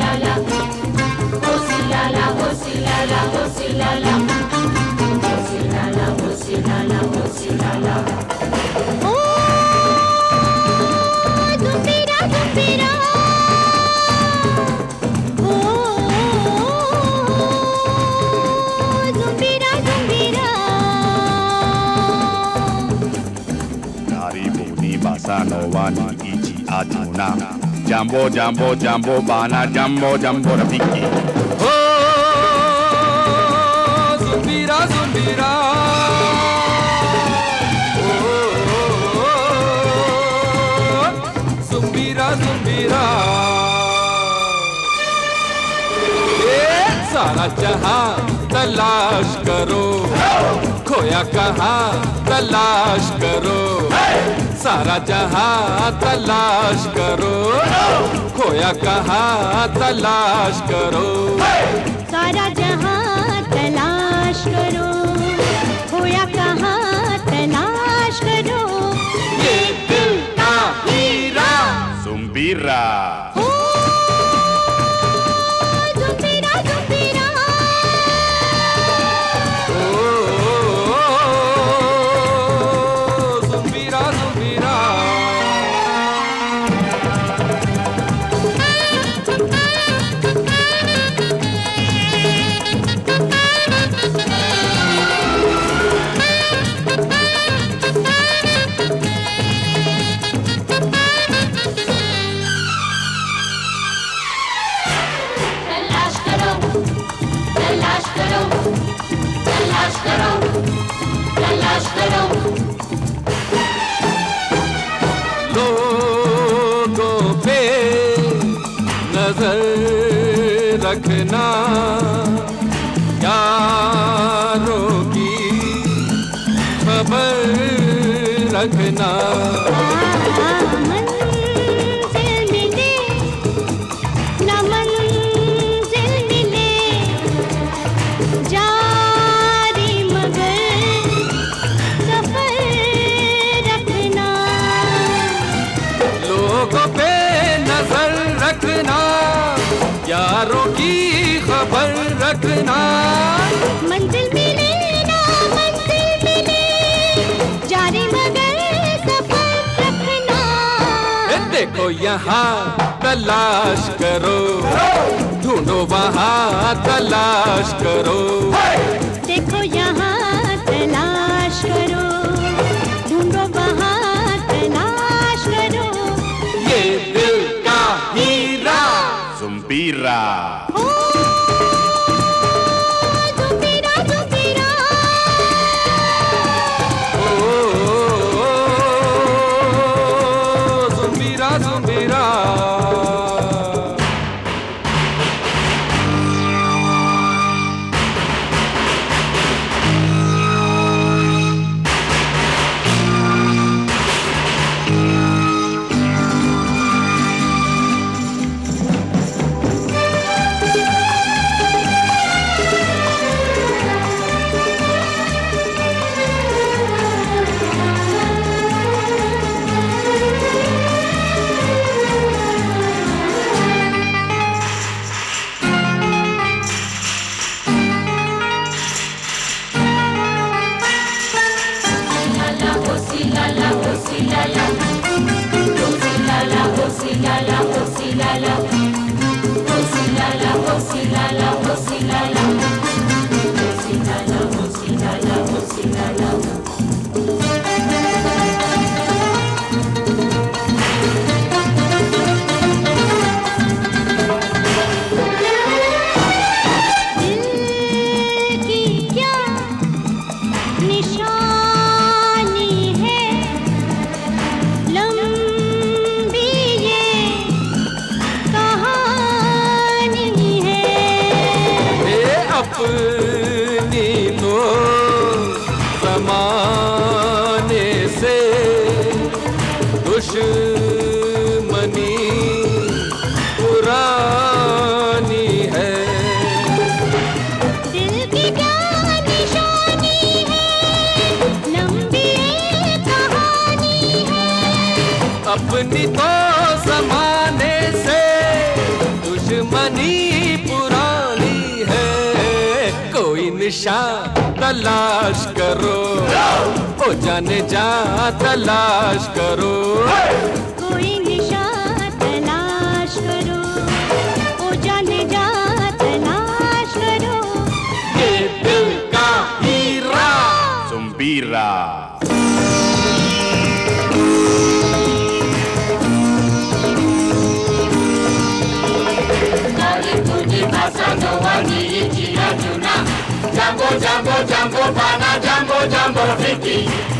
Silala, oh Silala, oh Silala, oh Silala, oh Silala, oh Silala, oh Silala. Oh, Zumbira, Zumbira. Oh, Zumbira, Zumbira. Dari boni basa no wani ichi atuna. Jambo, jambo, jambo, bana, jambo, jambo, rafiki. Oh, Zumbira, Zumbira. Oh, Zumbira, Zumbira. सारा जहां तलाश करो, खोया कहाँ तलाश करो, सारा जहां तलाश करो, खोया कहाँ तलाश करो, सारा जहां तलाश करो, खोया कहाँ तलाश करो, ये दिल का हीरा Zumbira. Zumbira, Zumbira. Zumbira, Zumbira. तलाश करो, तलाश करो, तलाश करो, तलाश करो. लोगों पे नजर रखना, यारों की खबर रखना, मंजिल मिले, न मंजिल मिले, जारी मगर सफर रखना. लोगों पे नजर रखना, यारों की खबर रखना, मंजिल मिले ना मंजिल मिले, जारी मगर सफर रखना. देखो यहाँ तलाश करो, ढूंढो वहाँ तलाश करो, देखो यहाँ तलाश करो, ढूंढो वहाँ तलाश करो. ये दिल का हीरा Zumbira. ओ Zumbira, Zumbira. ओ, Zumbira, Zumbira. Silala, oh Silala, oh Silala, oh Silala, oh Silala, oh Silala, oh Silala, oh Silala, oh Silala, oh Silala, oh Silala. दिल की क्या निशानी है, लंबी ये कहानी है. ये अपनी तो जमाने से दुश्मनी पुरानी है, दिल की क्या निशानी है, लंबी ये कहानी है. अपनी तो जमाने से दुश्मनी दुश्मनी पुरानी है, कोई निशान तलाश करो, ओ जाने जा तलाश करो। कोई निशान तलाश करो, ओ जाने जा तलाश करो। ये दिल का हीरा Zumbira. Karibuni Bossa ni nchi ya Juna. Jambo jambo jambo bana, jambo jambo rafiki.